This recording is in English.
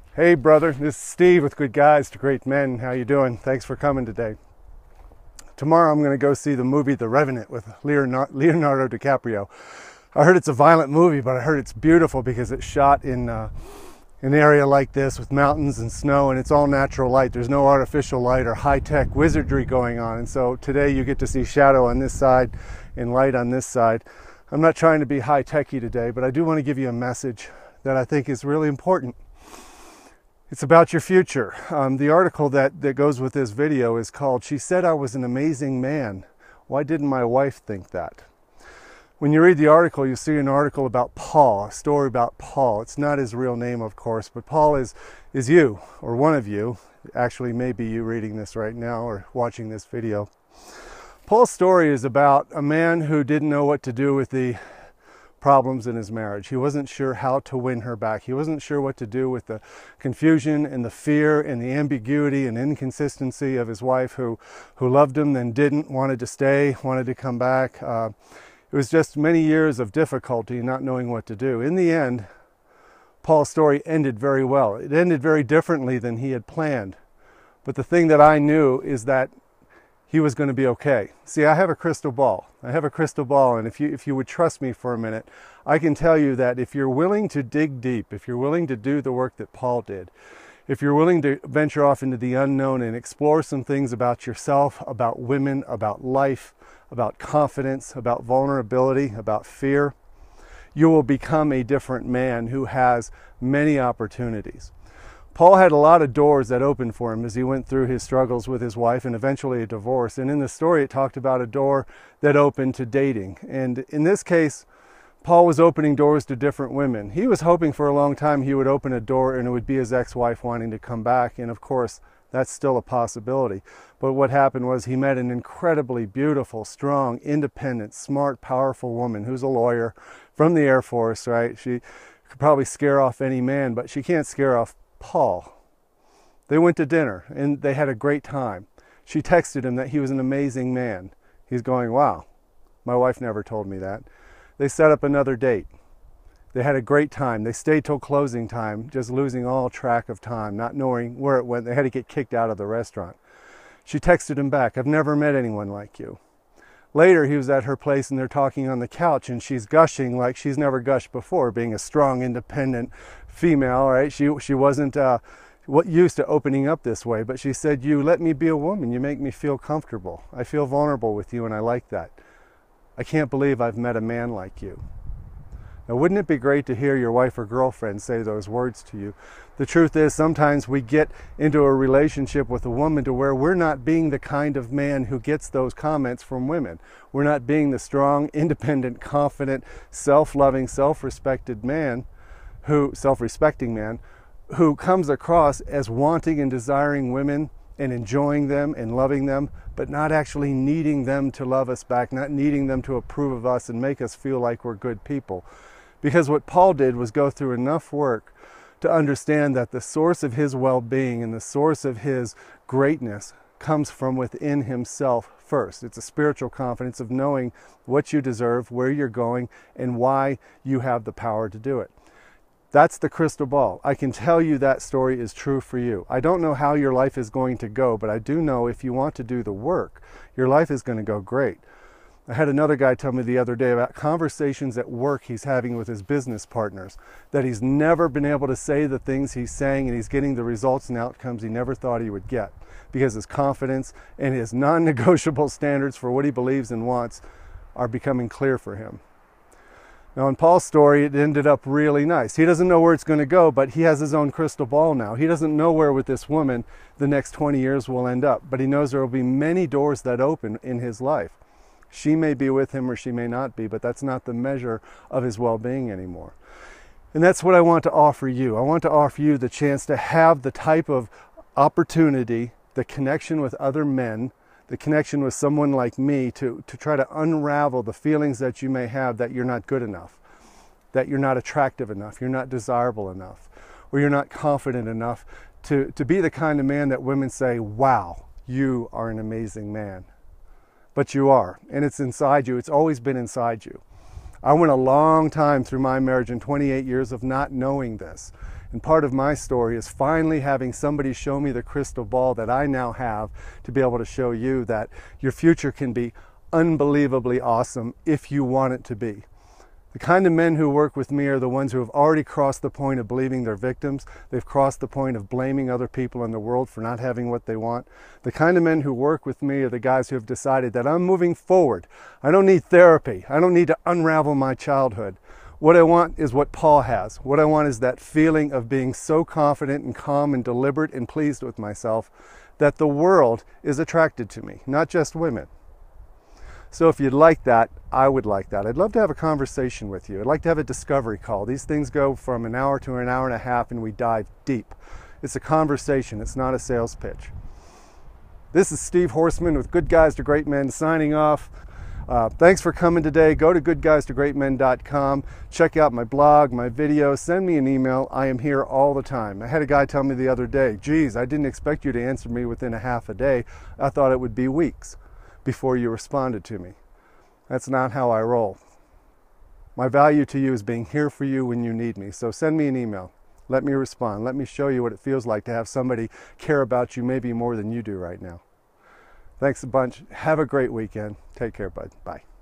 Hey brother, this is Steve with Good Guys to Great Men. How you doing? Thanks for coming today. Tomorrow I'm going to go see the movie The Revenant with Leonardo DiCaprio. I heard it's a violent movie, but I heard it's beautiful because it's shot in an area like this with mountains and snow, and it's all natural light. There's no artificial light or high-tech wizardry going on. And so today you get to see shadow on this side and light on this side. I'm not trying to be high-techy today, but I do want to give you a message that I think is really important. It's about your future. The article that goes with this video is called, "She Said I Was an Amazing Man. Why Didn't My Wife Think That?" When you read the article, you see an article about Paul, a story about Paul. It's not his real name, of course, but Paul is you, or one of you. Actually, maybe you reading this right now or watching this video. Paul's story is about a man who didn't know what to do with the problems in his marriage. He wasn't sure how to win her back. He wasn't sure what to do with the confusion and the fear and the ambiguity and inconsistency of his wife who loved him, then didn't, wanted to stay, wanted to come back. It was just many years of difficulty, not knowing what to do. In the end, Paul's story ended very well. It ended very differently than he had planned. But the thing that I knew is that he was going to be okay. See, I have a crystal ball. I have a crystal ball, and if you would trust me for a minute, I can tell you that if you're willing to dig deep, if you're willing to do the work that Paul did, if you're willing to venture off into the unknown and explore some things about yourself, about women, about life, about confidence, about vulnerability, about fear, you will become a different man who has many opportunities. Paul had a lot of doors that opened for him as he went through his struggles with his wife and eventually a divorce. And in the story, it talked about a door that opened to dating. And in this case, Paul was opening doors to different women. He was hoping for a long time he would open a door and it would be his ex-wife wanting to come back. And of course, that's still a possibility. But what happened was he met an incredibly beautiful, strong, independent, smart, powerful woman who's a lawyer from the Air Force, right? She could probably scare off any man, but she can't scare off Paul. They went to dinner and they had a great time. She texted him that he was an amazing man. He's going, wow, my wife never told me that. They set up another date. They had a great time. They stayed till closing time, just losing all track of time, not knowing where it went. They had to get kicked out of the restaurant. She texted him back, "I've never met anyone like you." Later, he was at her place and they're talking on the couch and she's gushing like she's never gushed before, being a strong, independent female, right? She wasn't used to opening up this way, but she said, "You let me be a woman. You make me feel comfortable. I feel vulnerable with you and I like that. I can't believe I've met a man like you." Now, wouldn't it be great to hear your wife or girlfriend say those words to you? The truth is, sometimes we get into a relationship with a woman to where we're not being the kind of man who gets those comments from women. We're not being the strong, independent, confident, self-loving, self-respecting man who comes across as wanting and desiring women and enjoying them and loving them, but not actually needing them to love us back, not needing them to approve of us and make us feel like we're good people. Because what Paul did was go through enough work to understand that the source of his well-being and the source of his greatness comes from within himself first. It's a spiritual confidence of knowing what you deserve, where you're going, and why you have the power to do it. That's the crystal ball. I can tell you that story is true for you. I don't know how your life is going to go, but I do know if you want to do the work, your life is going to go great. I had another guy tell me the other day about conversations at work he's having with his business partners, that he's never been able to say the things he's saying and he's getting the results and outcomes he never thought he would get because his confidence and his non-negotiable standards for what he believes and wants are becoming clear for him. Now, in Paul's story, it ended up really nice. He doesn't know where it's going to go, but he has his own crystal ball now. He doesn't know where with this woman the next 20 years will end up, but he knows there will be many doors that open in his life. She may be with him or she may not be, but that's not the measure of his well-being anymore. And that's what I want to offer you. I want to offer you the chance to have the type of opportunity, the connection with other men, the connection with someone like me to try to unravel the feelings that you may have that you're not good enough, that you're not attractive enough, you're not desirable enough, or you're not confident enough to be the kind of man that women say, wow, you are an amazing man. But you are, and it's inside you. It's always been inside you. I went a long time through my marriage in 28 years of not knowing this. And part of my story is finally having somebody show me the crystal ball that I now have to be able to show you that your future can be unbelievably awesome if you want it to be. The kind of men who work with me are the ones who have already crossed the point of believing they're victims. They've crossed the point of blaming other people in the world for not having what they want. The kind of men who work with me are the guys who have decided that I'm moving forward. I don't need therapy. I don't need to unravel my childhood. What I want is what Paul has. What I want is that feeling of being so confident and calm and deliberate and pleased with myself that the world is attracted to me, not just women. So if you'd like that, I would like that. I'd love to have a conversation with you. I'd like to have a discovery call. These things go from an hour to an hour and a half and we dive deep. It's a conversation. It's not a sales pitch. This is Steve Horstman with Good Guys to Great Men signing off. Thanks for coming today. Go to goodguystogreatmen.com. Check out my blog, my videos. Send me an email. I am here all the time. I had a guy tell me the other day, geez, I didn't expect you to answer me within a half a day. I thought it would be weeks before you responded to me. That's not how I roll. My value to you is being here for you when you need me. So send me an email. Let me respond. Let me show you what it feels like to have somebody care about you maybe more than you do right now. Thanks a bunch. Have a great weekend. Take care, bud. Bye.